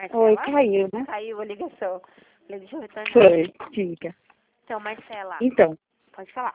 Oi, Marcela? caiu, né? Caiu a ligação. Falei, deixa eu retornar. Foi, diga. Então, Marcela, Então, pode falar.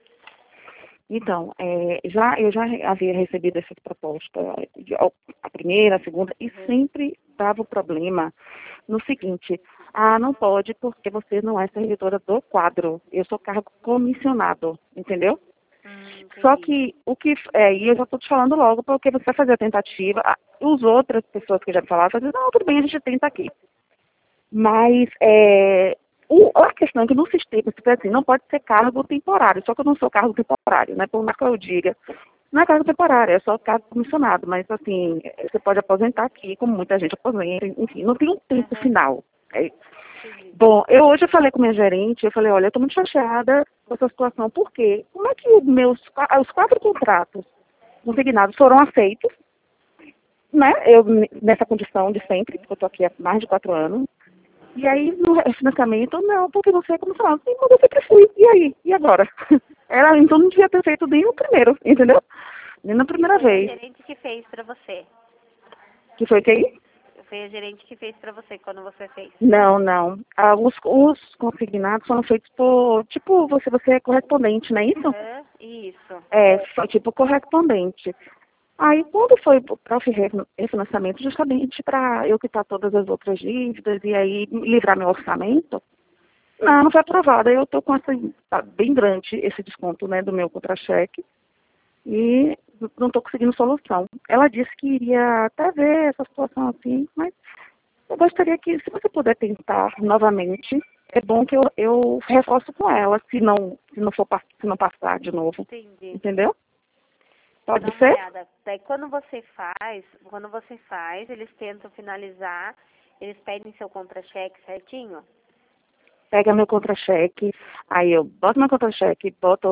eu já havia recebido essas propostas, a primeira, a segunda, e sempre dava o problema no seguinte: não pode porque você não é servidora do quadro, eu sou cargo comissionado, entendeu? Só Entendi. que e eu já estou te falando logo, porque você vai fazer a tentativa, os outras pessoas que já me falaram, falam, não, tudo bem, a gente tenta aqui. Mas a questão é que no sistema, tipo assim, não pode ser cargo temporário, só que eu não sou cargo temporário, né? Por mais que eu diga, não é cargo temporário, é só cargo comissionado, mas assim, você pode aposentar aqui, como muita gente aposenta, enfim, não tem um tempo final. É. Entendi. Bom, hoje eu falei com minha gerente, eu falei, olha, eu estou muito chateada com essa situação, por quê? Como é que os 4 contratos consignados foram aceitos, né? Eu, nessa condição de sempre, porque eu estou aqui há mais de 4 anos, e aí, no refinanciamento, não, porque você é comissionado. Sim, mas eu sempre fui. E aí? E agora? Ela, então, não devia ter feito nem o primeiro, entendeu? Nem na E primeira foi a vez. gerente que fez pra você? Que foi que aí? Foi a gerente que fez pra você quando você fez? Não, não. Os consignados foram feitos por, tipo, você é correspondente, não é isso? Isso. Foi tipo correspondente. Aí, quando foi para o refinanciamento, justamente para eu quitar todas as outras dívidas e aí livrar meu orçamento, não foi aprovada. Eu estou com tá bem grande esse desconto, né, do meu contra-cheque e não estou conseguindo solução. Ela disse que iria até ver essa situação assim, mas eu gostaria que, se você puder tentar novamente, é bom que eu reforço com ela, se não passar de novo. Entendi. Entendeu? Vou Pode dar uma ser? olhada. Daí quando você faz, eles tentam finalizar, eles pedem seu contra-cheque certinho? Pega meu contra-cheque, aí eu boto meu contra-cheque,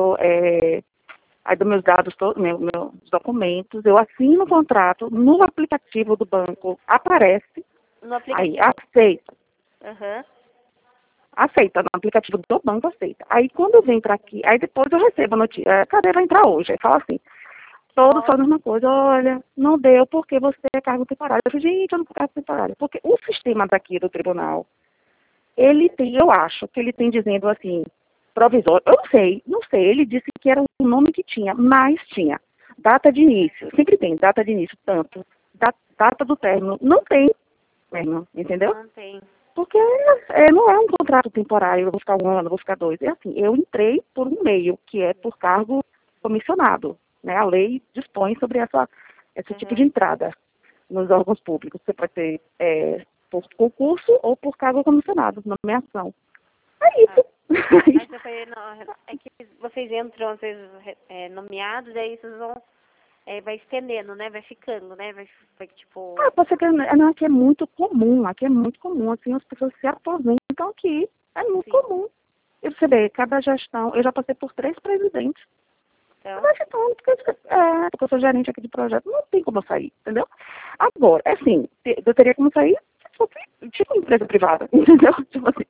aí dou meus dados, meus documentos, eu assino o contrato, no aplicativo do banco aparece, No aí aplicativo. Aham. aceita, no aplicativo do banco aceita. Aí quando eu venho para aqui, aí depois eu recebo a notícia, cadê, vai entrar hoje? Aí fala assim, todos fazem a mesma coisa, olha, não deu porque você é cargo temporário. Eu falei, gente, eu não sou cargo temporário, porque o sistema daqui do tribunal, ele tem, eu acho que ele tem dizendo assim, provisório, eu não sei, ele disse que era o nome que tinha, mas tinha data de início, sempre tem data de início, tanto, data do término, não tem término, entendeu? Não tem. Porque não é um contrato temporário, eu vou ficar 1 ano, vou ficar 2, é assim, eu entrei por um meio, que é por cargo comissionado, né? A lei dispõe sobre esse tipo de entrada nos órgãos públicos, você pode ter por concurso ou por cargo comissionado, nomeação. É isso. Mas eu falei, não, é que vocês entram, às vezes, nomeados, daí vocês vão, vai estendendo, né? Vai ficando, né? Vai tipo... Pode ser que aqui é muito comum, assim, as pessoas se aposentam aqui, é muito comum. E você vê, cada gestão, eu já passei por 3 presidentes. Então, Cada gestão, porque eu sou gerente aqui de projeto, não tem como eu sair, entendeu? Agora, assim, eu teria como sair se fosse tipo empresa privada, entendeu? Tipo assim.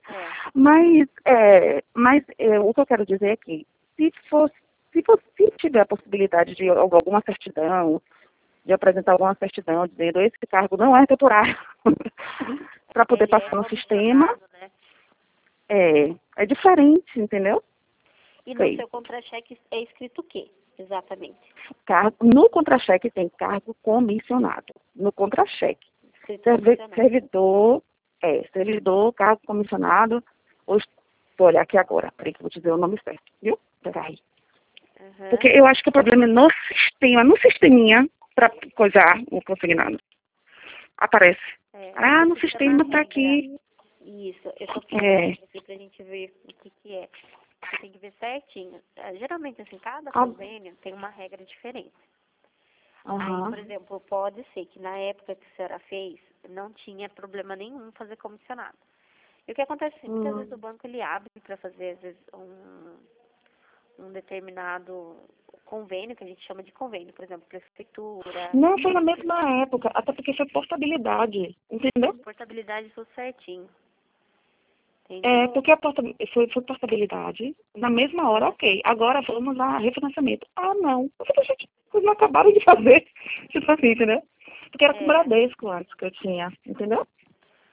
Mas o que eu quero dizer é que se tiver a possibilidade de alguma certidão, de apresentar alguma certidão dizendo esse cargo não é temporário, para poder ele é passar no sistema, comissionado, né? é diferente, entendeu? E no Sei. seu contra-cheque é escrito o quê, exatamente? No contra-cheque tem cargo comissionado. No contra-cheque. Escrito comissionado. Servidor, cargo comissionado. Vou olhar aqui agora. Peraí que eu vou te dizer o nome certo, viu? Peraí. Porque eu acho que o problema é no sistema, no sisteminha, para coisar o consignado. Aparece. No sistema tá aqui. Isso, eu tô falando aqui pra gente ver o que é. Você tem que ver certinho. Geralmente, assim, cada convênio tem uma regra diferente. Aí, por exemplo, pode ser que na época que a senhora fez, não tinha problema nenhum fazer comissionado. E o que acontece, muitas vezes o banco ele abre para fazer, às vezes, um determinado convênio, que a gente chama de convênio, por exemplo, prefeitura. Não, foi na mesma época, até porque foi portabilidade, entendeu? Portabilidade tudo certinho. Porque foi portabilidade, na mesma hora, ok. Agora vamos a refinanciamento. Não. Eu falei, gente, vocês não acabaram de fazer. Tipo assim, entendeu? Porque era com o Bradesco antes que eu tinha, entendeu?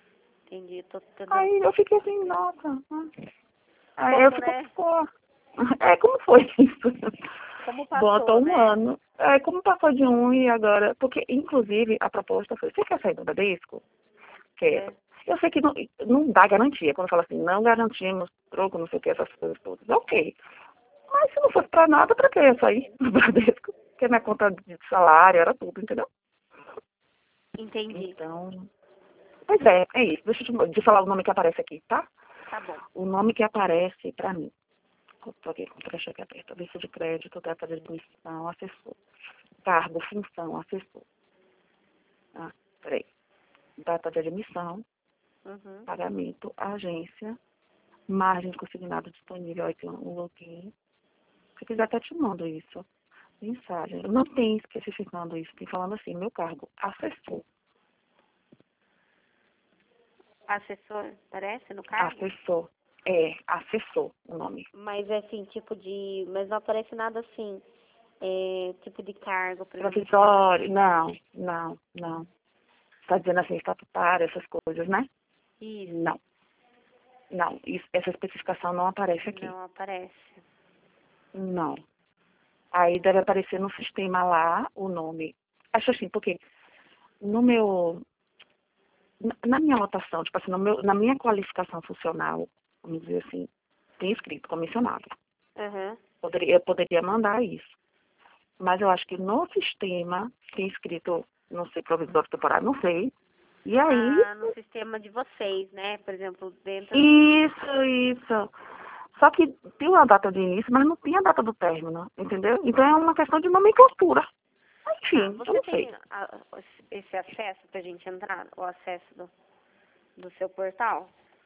entendi. Eu tô tentando... Aí eu fiquei assim, nossa. Aí Como, eu fico, né? pô. Como foi isso? Como Bota passou, um né? ano. Como passou de um e agora... Porque, inclusive, a proposta foi, você quer sair do Bradesco? Quero. É. Eu sei que não dá garantia. Quando fala assim, não garantimos troco, não sei o que, essas coisas todas. Ok. Mas se não fosse pra nada, pra que eu sair do Bradesco? Porque minha conta de salário era tudo, entendeu? Entendi. Então... Pois é isso. Deixa eu te falar o nome que aparece aqui, tá? Tá bom. O nome que aparece pra mim. Estou aqui com o contra-cheque aberto. Visto de crédito, data de admissão, assessor. Cargo, função, assessor. Peraí. Data de admissão, Uhum. pagamento, agência, margem consignado disponível, aí tem um login. Se quiser até te mando isso. Mensagem. Não tem especificando isso, tem falando assim, meu cargo, assessor. Assessor, parece, no cargo? Assessor. Assessor o nome. Mas é assim, tipo de... Mas não aparece nada assim, tipo de cargo, por exemplo. Provisório, não. Está dizendo assim, estatutário, essas coisas, né? Isso, Não, essa especificação não aparece aqui. não aparece. Não. Aí deve aparecer no sistema lá o nome. Acho assim, porque no meu... Na minha anotação, tipo assim, na minha qualificação funcional, vamos dizer assim, tem escrito comissionado. Uhum. Eu poderia mandar isso. Mas eu acho que no sistema tem escrito, não sei, provisório temporário, não sei. E aí... Ah, no sistema de vocês, né? Por exemplo, dentro... Isso. Só que tem uma data de início, mas não tem a data do término, entendeu? Então é uma questão de nomenclatura. Tá, Enfim, eu você não sei. tem esse acesso pra gente entrar? O acesso do seu portal?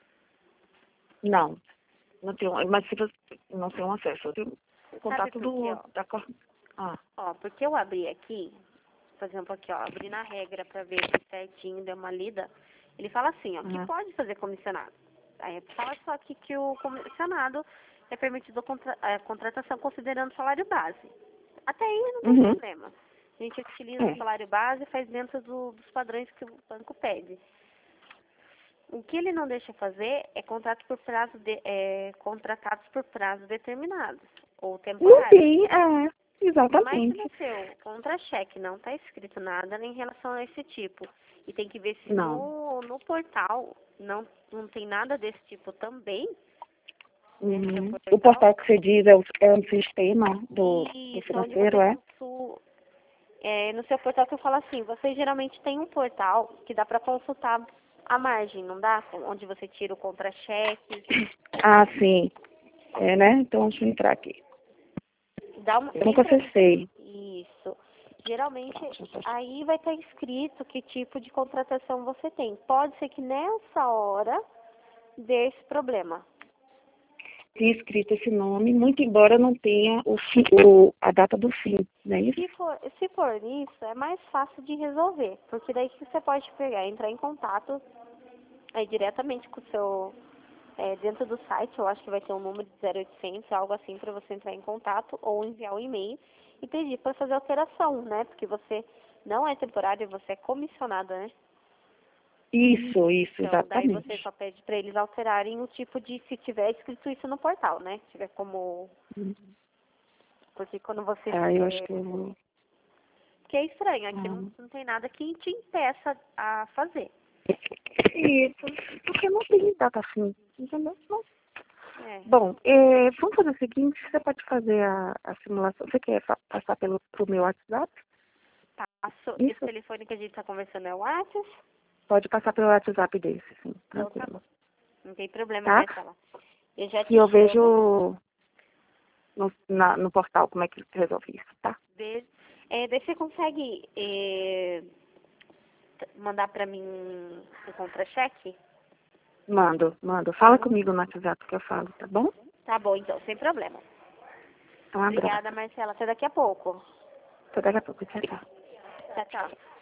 Não tenho, mas se você não tem um acesso, eu tenho o Sabe contato por quê, ó? Ah, Ó, porque eu abri aqui, por exemplo, aqui, ó, abri na regra pra ver se certinho, deu uma lida. Ele fala assim, ó, que uhum. pode fazer comissionado. Aí fala só aqui que o comissionado é permitido a contratação considerando o salário base. Até aí não tem problema. A gente utiliza o salário base e faz dentro dos padrões que o banco pede. O que ele não deixa fazer é contratados por prazo determinados ou Não temporários. tem, Mas se exatamente. no seu contra-cheque não está escrito nada em relação a esse tipo, e tem que ver se Não. no portal não tem nada desse tipo também, né, no seu O portal, portal que você diz é um sistema do isso, onde financeiro, você no seu portal que eu falo assim, você geralmente tem um portal que dá para consultar a margem, não dá? Onde você tira o contra-cheque. Ah, sim. Né? Então, deixa eu entrar aqui. Eu nunca acessei. Isso. Geralmente, aí vai estar escrito que tipo de contratação você tem. Pode ser que nessa hora dê esse problema. Tem escrito esse nome, muito embora não tenha a data do fim, não é isso? Se for isso, é mais fácil de resolver. Porque daí que você pode pegar, entrar em contato aí diretamente com o seu... dentro do site, eu acho que vai ter um número de 0800, algo assim, para você entrar em contato ou enviar um e-mail e pedir para fazer alteração, né? Porque você não é temporário, você é comissionada, né? Isso, Então, daí exatamente. você só pede para eles alterarem o tipo de, se tiver escrito isso no portal, né? Se tiver como... Porque quando você... Eu acho que eu vou... Porque é estranho, aqui não tem nada que te impeça a fazer. Isso, porque não tem data fim, entendeu? Não. Bom, Vamos fazer o seguinte, você pode fazer a simulação, você quer passar pro meu WhatsApp? passo. Isso. Esse telefone que a gente está conversando é o WhatsApp? Pode passar pelo WhatsApp desse, sim, Então tá tranquilo. bom. Não tem problema, Tá? Marcela. Eu já te E eu chamo. vejo no portal como é que resolve isso, tá? Daí você consegue mandar pra mim o contra-cheque? Mando. Fala comigo no WhatsApp que eu falo, tá bom? Tá bom, então, sem problema. Um abraço. Obrigada, Marcela. Até daqui a pouco. Até daqui a pouco, tchau. Tchau, tchau.